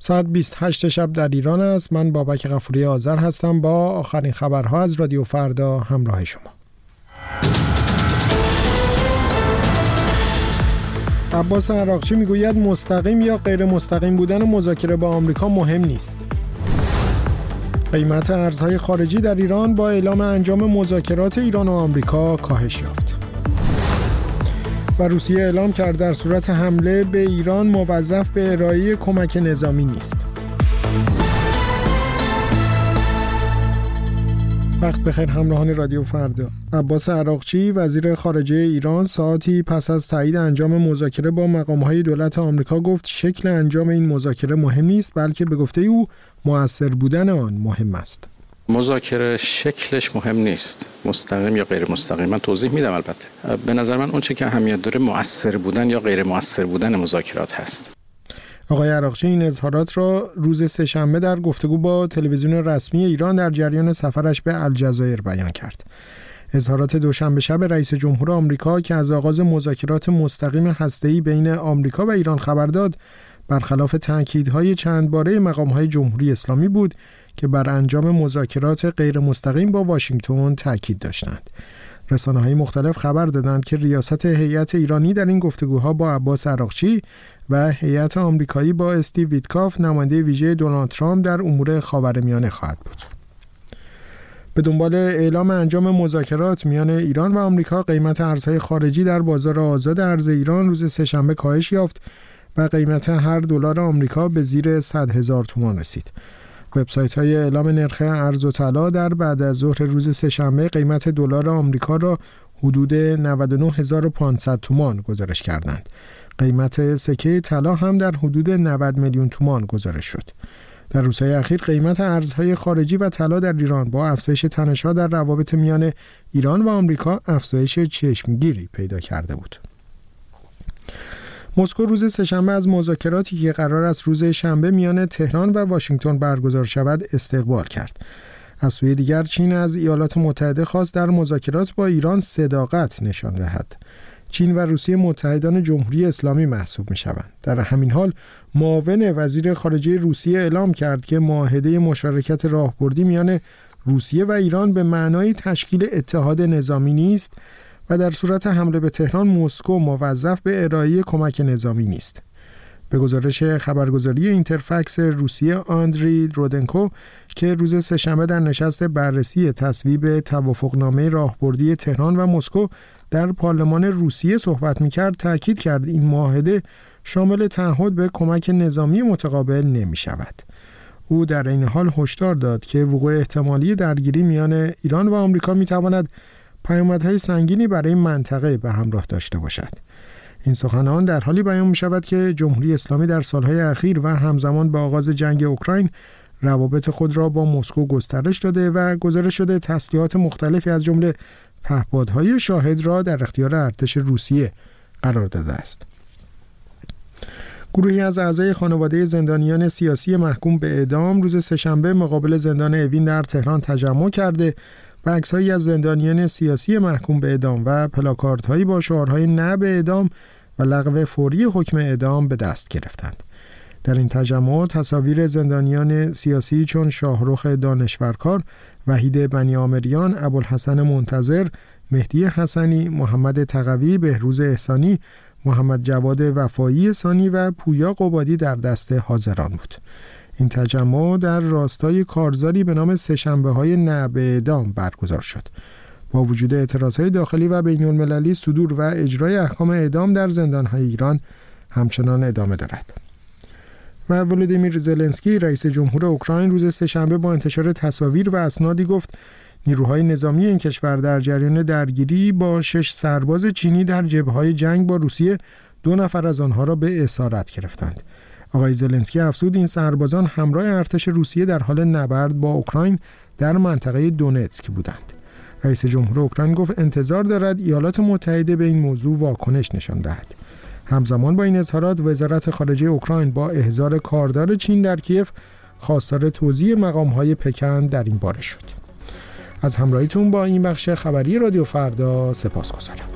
ساعت 28 شب در ایران است. من بابک غفوری آذر هستم با آخرین خبرها از رادیو فردا همراه شما. عباس عراقچی میگوید مستقیم یا غیر مستقیم بودن مذاکره با آمریکا مهم نیست. قیمت ارزهای خارجی در ایران با اعلام انجام مذاکرات ایران و آمریکا کاهش یافت. و روسیه اعلام کرد در صورت حمله به ایران موظف به ارائه کمک نظامی نیست. وقت بخیر همراهان رادیو فردا. عباس عراقچی وزیر خارجه ایران ساعتی پس از تایید انجام مذاکره با مقام‌های دولت آمریکا گفت شکل انجام این مذاکره مهم نیست، بلکه به گفته او مؤثر بودن آن مهم است. مذاکره شکلش مهم نیست، مستقیم یا غیر مستقیم. من توضیح میدم. البته به نظر من اون چه که اهمیت داره مؤثر بودن یا غیر مؤثر بودن مذاکرات هست. آقای عراقچی این اظهارات را روز سه‌شنبه در گفتگو با تلویزیون رسمی ایران در جریان سفرش به الجزایر بیان کرد. اظهارات دوشنبه شب رئیس جمهور آمریکا که از آغاز مذاکرات مستقیم هسته‌ای بین آمریکا و ایران خبر داد، برخلاف تأکیدهای چند باره مقام‌های جمهوری اسلامی بود که بر انجام مذاکرات غیر مستقیم با واشنگتن تأکید داشتند. رسانه‌های مختلف خبر دادند که ریاست هیئت ایرانی در این گفتگوها با عباس عراقچی و هیئت آمریکایی با استیو ویتکاف نماینده ویژه دونالد ترامپ در امور خاورمیانه خواهد بود. به دنبال اعلام انجام مذاکرات میان ایران و آمریکا، قیمت ارزهای خارجی در بازار آزاد ارز ایران روز سه‌شنبه کاهش یافت و قیمت هر دلار آمریکا به زیر 100,000 تومان رسید. وبسایت‌های اعلام نرخ ارز و طلا در بعد از ظهر روز سه‌شنبه قیمت دلار آمریکا را حدود 99,500 تومان گزارش کردند. قیمت سکه طلا هم در حدود 90 میلیون تومان گزارش شد. در روزهای اخیر قیمت ارزهای خارجی و طلا در ایران با افزایش تنش‌ها در روابط میان ایران و آمریکا افزایش چشمگیری پیدا کرده بود. مسکو روز سه‌شنبه از مذاکراتی که قرار است روز شنبه میان تهران و واشنگتن برگزار شود استقبال کرد. از سوی دیگر چین از ایالات متحده خواست در مذاکرات با ایران صداقت نشان دهد. چین و روسیه متحدان جمهوری اسلامی محسوب می‌شوند. در همین حال معاون وزیر خارجه روسیه اعلام کرد که معاهده مشارکت راهبردی میان روسیه و ایران به معنای تشکیل اتحاد نظامی نیست و در صورت حمله به تهران مسکو موظف به ارائه کمک نظامی نیست. به گزارش خبرگزاری اینترفکس روسیه آندری رودنکو که روز سه‌شنبه در نشست بررسی تصویب توافقنامه راهبردی تهران و مسکو در پارلمان روسیه صحبت می‌کرد، تاکید کرد این معاهده شامل تعهد به کمک نظامی متقابل نمی‌شود. او در این حال هشدار داد که وقوع احتمالی درگیری میان ایران و آمریکا می‌تواند پیامدهای سنگینی برای منطقه به همراه داشته باشد. این سخنان در حالی بیان می شود که جمهوری اسلامی در سالهای اخیر و همزمان با آغاز جنگ اوکراین روابط خود را با مسکو گسترش داده و گزارش شده تسلیحات مختلفی از جمله پهپادهای شاهد را در اختیار ارتش روسیه قرار داده است. گروهی از اعضای خانواده زندانیان سیاسی محکوم به اعدام روز سه‌شنبه مقابل زندان اوین در تهران تجمع کرده و عکس‌هایی از زندانیان سیاسی محکوم به اعدام و پلاکاردهایی با شعارهای نه به اعدام و لغو فوری حکم اعدام به دست گرفتند. در این تجمع تصاویر زندانیان سیاسی چون شاهرخ دانشورکار، وحید بنیامریان، ابوالحسن منتظر، مهدی حسنی، محمد تقوی، بهروز احسانی، محمد جواد وفایی ثانی و پویا قبادی در دست حاضران بود. این تجمع در راستای کارزاری به نام سه‌شنبه‌های نه به اعدام برگزار شد. با وجود اعتراضهای داخلی و بین‌المللی، صدور و اجرای احکام اعدام در زندان‌های ایران همچنان ادامه دارد. و ولودیمیر زلنسکی رئیس جمهور اوکراین روز سه‌شنبه با انتشار تصاویر و اسنادی گفت نیروهای نظامی این کشور در جریان درگیری با 6 سرباز چینی در جبهه‌های جنگ با روسیه 2 نفر از آنها را به اسارت گرفتند. آقای زلنسکی افزود این سربازان همراه ارتش روسیه در حال نبرد با اوکراین در منطقه دونتسک بودند. رئیس جمهور اوکراین گفت انتظار دارد ایالات متحده به این موضوع واکنش نشان دهد. همزمان با این اظهارات وزارت خارجه اوکراین با احضار کاردار چین در کیف خواستار توضیح مقام‌های پکن در این باره شد. از همراهیتون با این بخش خبری رادیو فردا سپاسگزارم.